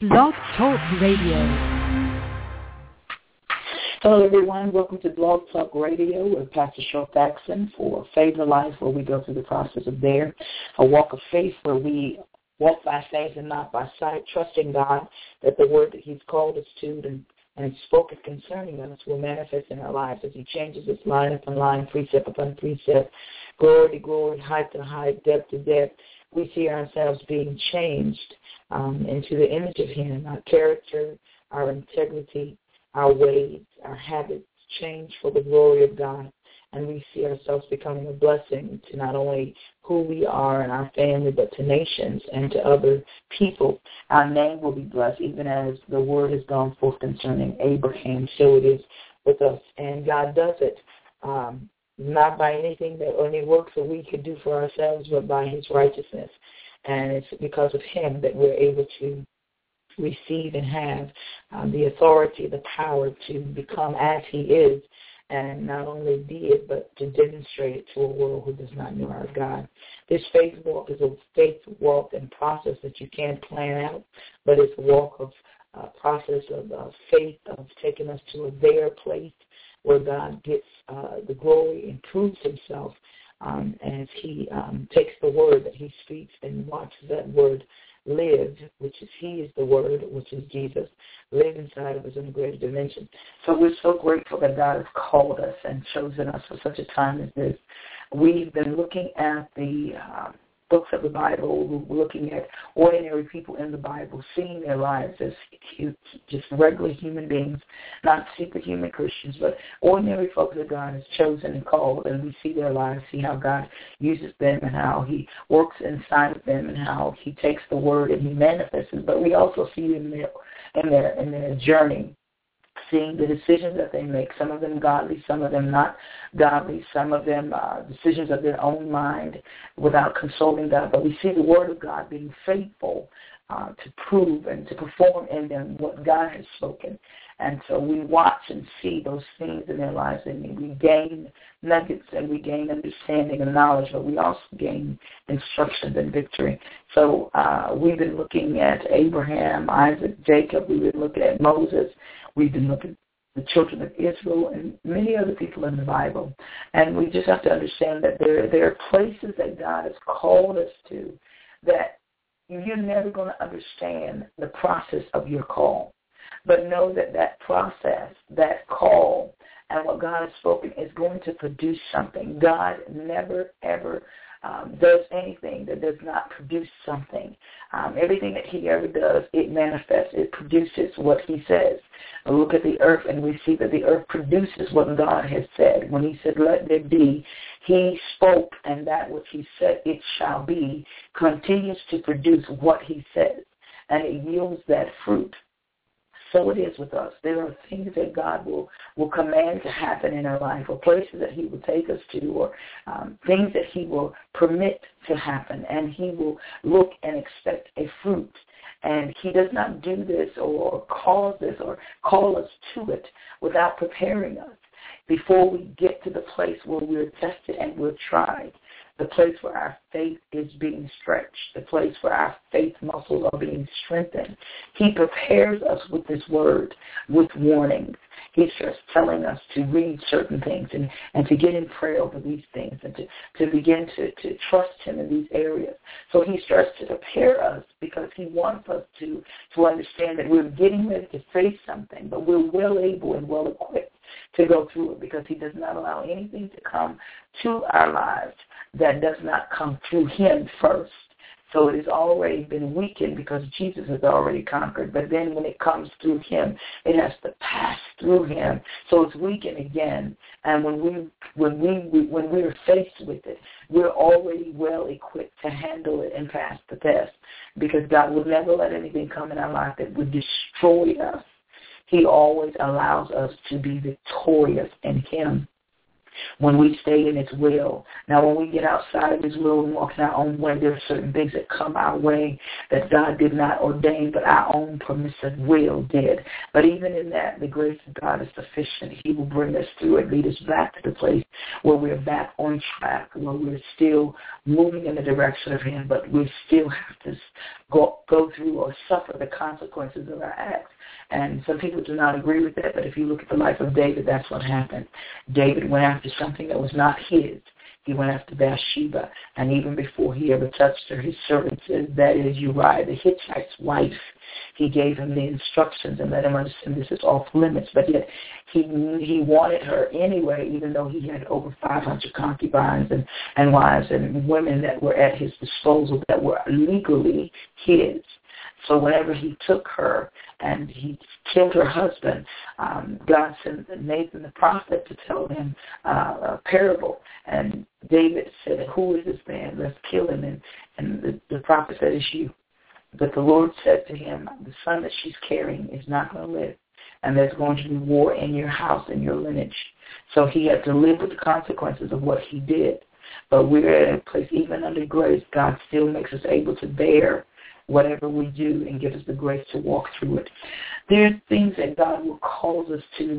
Blog Talk Radio. Hello, everyone. Welcome to Blog Talk Radio with Pastor Cheryl Faxon for Faith in Life, where we go through the process of a walk of faith where we walk by faith and not by sight, trusting God that the word that He's called us to and spoken concerning us will manifest in our lives as He changes us line upon line, precept upon precept, glory to glory, height to height, depth to depth. We see ourselves being changed into the image of Him, our character, our integrity, our ways, our habits change for the glory of God. And we see ourselves becoming a blessing to not only who we are and our family, but to nations and to other people. Our name will be blessed, even as the word has gone forth concerning Abraham. So it is with us. And God does it not by anything or any works that we could do for ourselves, but by His righteousness. And it's because of Him that we're able to receive and have the authority, the power to become as He is, and not only be it, but to demonstrate it to a world who does not know our God. This faith walk is a faith walk and process that you can't plan out, but it's a walk of process of faith, of taking us to a there place where God gets the glory and proves Himself as He takes the word that He speaks and watches that word live, which is He is the Word, which is Jesus, live inside of us in a greater dimension. So we're so grateful that God has called us and chosen us for such a time as this. We've been looking at the books of the Bible, looking at ordinary people in the Bible, seeing their lives as just regular human beings, not superhuman Christians, but ordinary folks that God has chosen and called, and we see their lives, see how God uses them and how He works inside of them and how He takes the word and He manifests it. But we also see them in their journey, seeing the decisions that they make, some of them godly, some of them not godly, some of them decisions of their own mind without consulting God. But we see the Word of God being faithful to prove and to perform in them what God has spoken. And so we watch and see those things in their lives, and we gain nuggets and we gain understanding and knowledge, but we also gain instructions and victory. So we've been looking at Abraham, Isaac, Jacob. We've been looking at Moses. We've been looking at the children of Israel and many other people in the Bible. And we just have to understand that there are places that God has called us to that you're never going to understand the process of your call. But know that process, that call, and what God has spoken is going to produce something. God never, ever does anything that does not produce something. Everything that He ever does, it manifests. It produces what He says. Look at the earth, and we see that the earth produces what God has said. When He said, let there be, He spoke, and that which He said, it shall be, continues to produce what He says, and it yields that fruit. So it is with us. There are things that God will command to happen in our life, or places that He will take us to, or things that He will permit to happen, and He will look and expect a fruit. And He does not do this or cause this or call us to it without preparing us before we get to the place where we're tested and we're tried. The place where our faith is being stretched, the place where our faith muscles are being strengthened. He prepares us with His word, with warnings. He's just telling us to read certain things and to get in prayer over these things and to begin to trust Him in these areas. So He starts to prepare us because He wants us to understand that we're getting ready to face something, but we're well able and well equipped to go through it, because He does not allow anything to come to our lives that does not come through Him first. So it has already been weakened because Jesus has already conquered. But then when it comes through Him, it has to pass through Him. So it's weakened again. And when we're faced with it, we're already well equipped to handle it and pass the test, because God would never let anything come in our life that would destroy us. He always allows us to be victorious in Him when we stay in His will. Now, when we get outside of His will and walk in our own way, there are certain things that come our way that God did not ordain, but our own permissive will did. But even in that, the grace of God is sufficient. He will bring us through and lead us back to the place where we're back on track, where we're still moving in the direction of Him, but we still have to go through or suffer the consequences of our acts. And some people do not agree with that, but if you look at the life of David, that's what happened. David went after something that was not his. He went after Bathsheba, and even before he ever touched her, his servant said, that is Uriah the Hittite's wife. He gave him the instructions and let him understand this is off limits, but yet he wanted her anyway, even though he had over 500 concubines and wives and women that were at his disposal that were legally his. So whenever he took her and he killed her husband, God sent Nathan the prophet to tell him a parable. And David said, who is this man? Let's kill him. And the prophet said, it's you. But the Lord said to him, the son that she's carrying is not going to live. And there's going to be war in your house and your lineage. So he had to live with the consequences of what he did. But we're at a place, even under grace, God still makes us able to bear whatever we do and give us the grace to walk through it. There are things that God will call us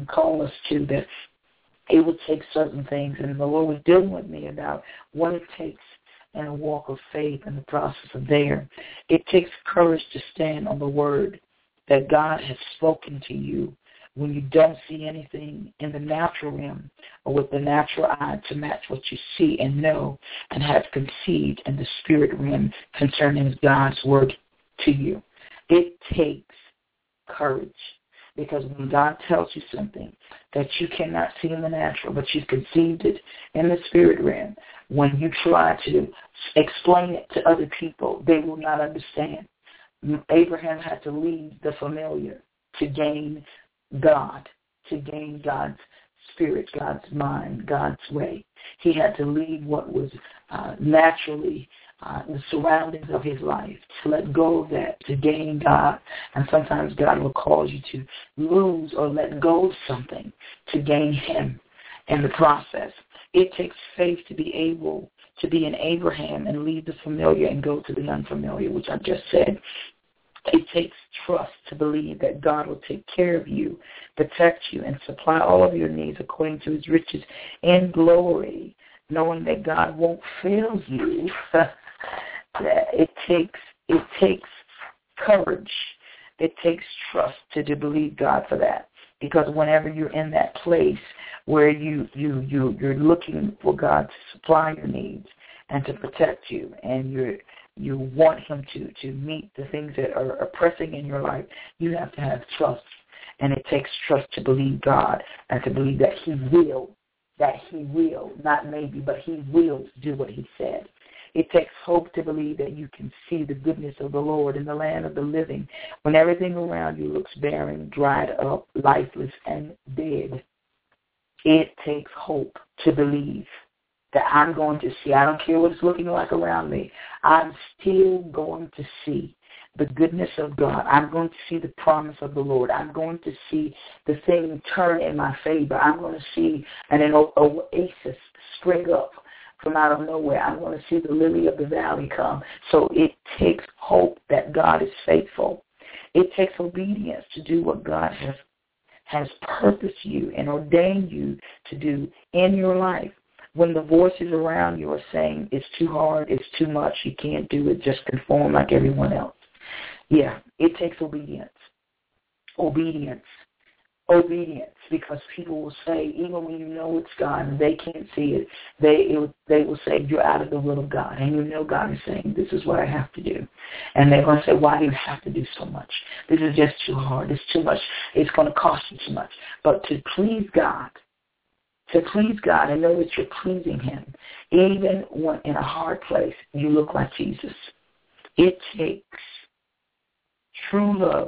to that it will take certain things. And the Lord was dealing with me about what it takes in a walk of faith and the process of there. It takes courage to stand on the word that God has spoken to you when you don't see anything in the natural realm or with the natural eye to match what you see and know and have conceived in the spirit realm concerning God's word to you. It takes courage, because when God tells you something that you cannot see in the natural, but you've conceived it in the spirit realm, when you try to explain it to other people, they will not understand. Abraham had to leave the familiar to gain God, to gain God's spirit, God's mind, God's way. He had to leave what was naturally the surroundings of his life, to let go of that, to gain God. And sometimes God will cause you to lose or let go of something to gain him in the process. It takes faith to be able to be an Abraham and leave the familiar and go to the unfamiliar, which I just said. It takes trust to believe that God will take care of you, protect you, and supply all of your needs according to his riches in glory, knowing that God won't fail you. It takes courage. It takes trust to believe God for that. Because whenever you're in that place where you're looking for God to supply your needs and to protect you, and you want him to meet the things that are pressing in your life, you have to have trust. And it takes trust to believe God and to believe that he will, not maybe, but he will do what he said. It takes hope to believe that you can see the goodness of the Lord in the land of the living when everything around you looks barren, dried up, lifeless, and dead. It takes hope to believe that I'm going to see. I don't care what it's looking like around me. I'm still going to see the goodness of God. I'm going to see the promise of the Lord. I'm going to see the thing turn in my favor. I'm going to see an oasis spring up from out of nowhere. I'm going to see the lily of the valley come. So it takes hope that God is faithful. It takes obedience to do what God has purposed you and ordained you to do in your life. When the voices around you are saying it's too hard, it's too much, you can't do it, just conform like everyone else. Yeah, it takes obedience. Obedience, because people will say, even when you know it's God and they can't see it, they will say, you're out of the will of God. And you know God is saying, this is what I have to do. And they're going to say, why do you have to do so much? This is just too hard. It's too much. It's going to cost you too much. But to please God and know that you're pleasing him, even when in a hard place, you look like Jesus. It takes true love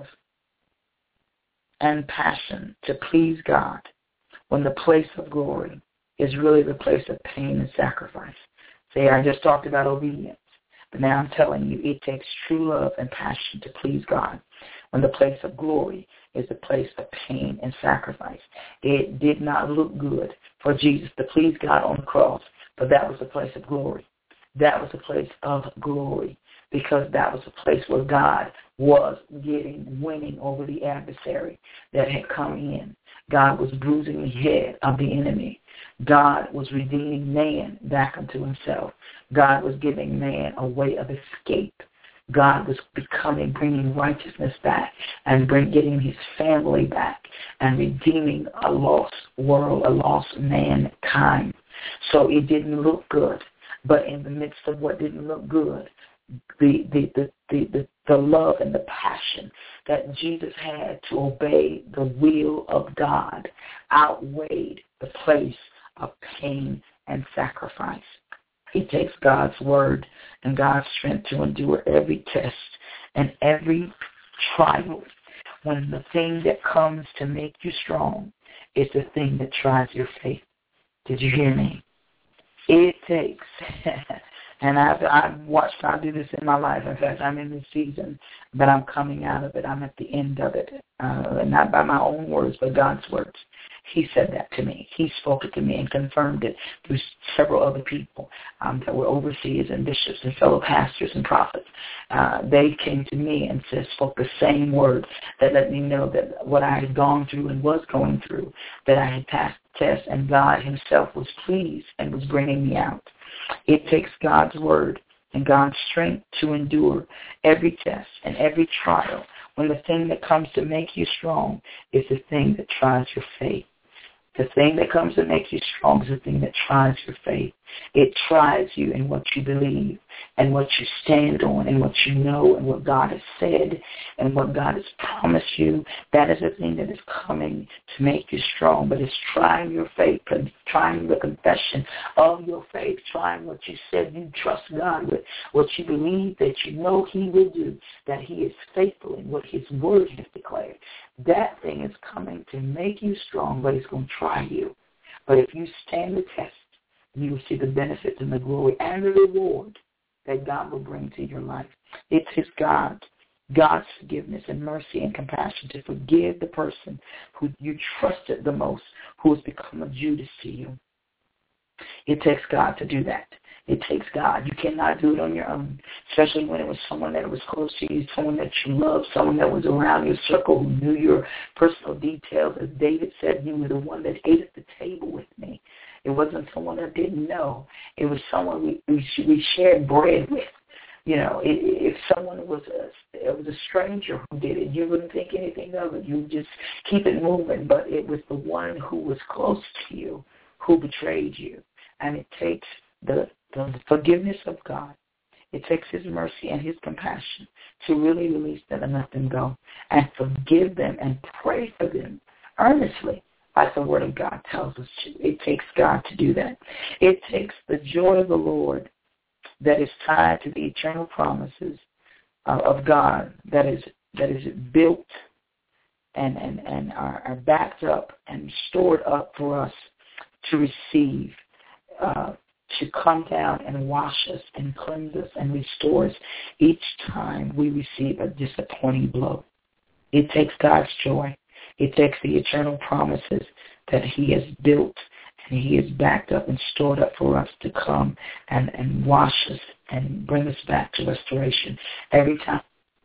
and passion to please God when the place of glory is really the place of pain and sacrifice. See, I just talked about obedience, but now I'm telling you it takes true love and passion to please God when the place of glory is the place of pain and sacrifice. It did not look good for Jesus to please God on the cross, but that was the place of glory. That was the place of glory, because that was the place where God was winning over the adversary that had come in. God was bruising the head of the enemy. God was redeeming man back unto himself. God was giving man a way of escape. God was bringing righteousness back and getting his family back and redeeming a lost world, a lost mankind. So it didn't look good, but in the midst of what didn't look good, the love and the passion that Jesus had to obey the will of God outweighed the place of pain and sacrifice. It takes God's word and God's strength to endure every test and every trial when the thing that comes to make you strong is the thing that tries your faith. Did you hear me? It takes, and I've watched God do this in my life. In fact, I'm in this season, but I'm coming out of it. I'm at the end of it, not by my own words, but God's words. He said that to me. He spoke it to me and confirmed it through several other people that were overseers and bishops and fellow pastors and prophets. They came to me and spoke the same word that let me know that what I had gone through and was going through, that I had passed the test, and God himself was pleased and was bringing me out. It takes God's word and God's strength to endure every test and every trial when the thing that comes to make you strong is the thing that tries your faith. The thing that comes to make you strong is the thing that tries your faith. It tries you in what you believe and what you stand on and what you know and what God has said and what God has promised you. That is the thing that is coming to make you strong. But it's trying your faith, trying the confession of your faith, trying what you said you trust God with, what you believe that you know he will do, that he is faithful in what his word has declared. That thing is coming to make you strong, but it's going to try you. But if you stand the test, you will see the benefits and the glory and the reward that God will bring to your life. It's his God's forgiveness and mercy and compassion to forgive the person who you trusted the most, who has become a Judas to you. It takes God to do that. It takes God. You cannot do it on your own, especially when it was someone that was close to you, someone that you loved, someone that was around your circle who knew your personal details. As David said, you were the one that ate at the table with me. It wasn't someone I didn't know. It was someone we shared bread with. You know, if someone was a stranger who did it, you wouldn't think anything of it. You would just keep it moving. But it was the one who was close to you who betrayed you. And it takes the forgiveness of God. It takes his mercy and his compassion to really release them and let them go and forgive them and pray for them earnestly, like the word of God tells us to. It takes God to do that. It takes the joy of the Lord that is tied to the eternal promises of God that is built and are backed up and stored up for us to receive, to come down and wash us and cleanse us and restore us each time we receive a disappointing blow. It takes God's joy. It takes the eternal promises that he has built and he has backed up and stored up for us to come and wash us and bring us back to restoration. Every time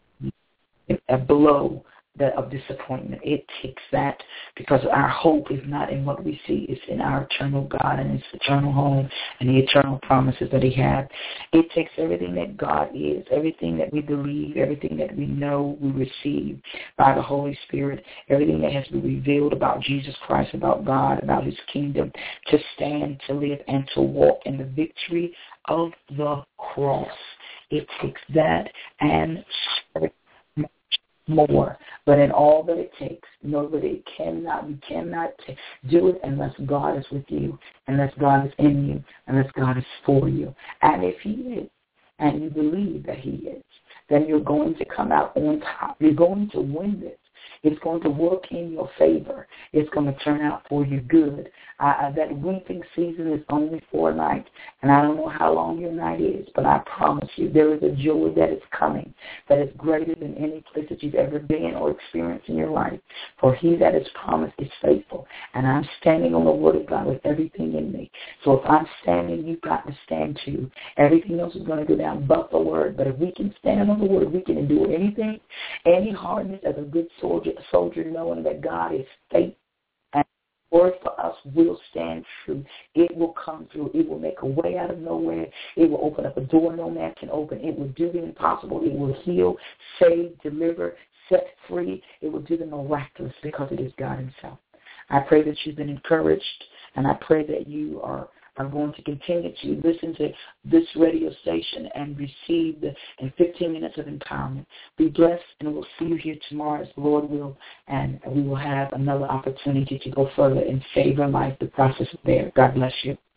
a blow of disappointment, it takes that, because our hope is not in what we see. It's in our eternal God and his eternal home and the eternal promises that he had. It takes everything that God is, everything that we believe, everything that we know we receive by the Holy Spirit, everything that has been revealed about Jesus Christ, about God, about his kingdom, to stand, to live, and to walk in the victory of the cross. It takes that and more, but in all that it takes, know that you cannot do it unless God is with you, unless God is in you, unless God is for you. And if he is, and you believe that he is, then you're going to come out on top. You're going to win this. It's going to work in your favor. It's going to turn out for you good. That weeping season is only for a night, and I don't know how long your night is, but I promise you there is a joy that is coming that is greater than any place that you've ever been or experienced in your life. For he that is promised is faithful, and I'm standing on the word of God with everything in me. So if I'm standing, you've got to stand too. Everything else is going to go down but the word. But if we can stand on the word, we can endure anything, any hardness as a good soldier knowing that God is faithful. word for us will stand true. It will come through. It will make a way out of nowhere. It will open up a door no man can open. It will do the impossible. It will heal, save, deliver, set free. It will do the miraculous because it is God himself. I pray that you've been encouraged, and I pray that you are going to continue to listen to this radio station and receive the 15 minutes of empowerment. Be blessed, and we'll see you here tomorrow as the Lord will, and we will have another opportunity to go further and save your life, the process is there. God bless you.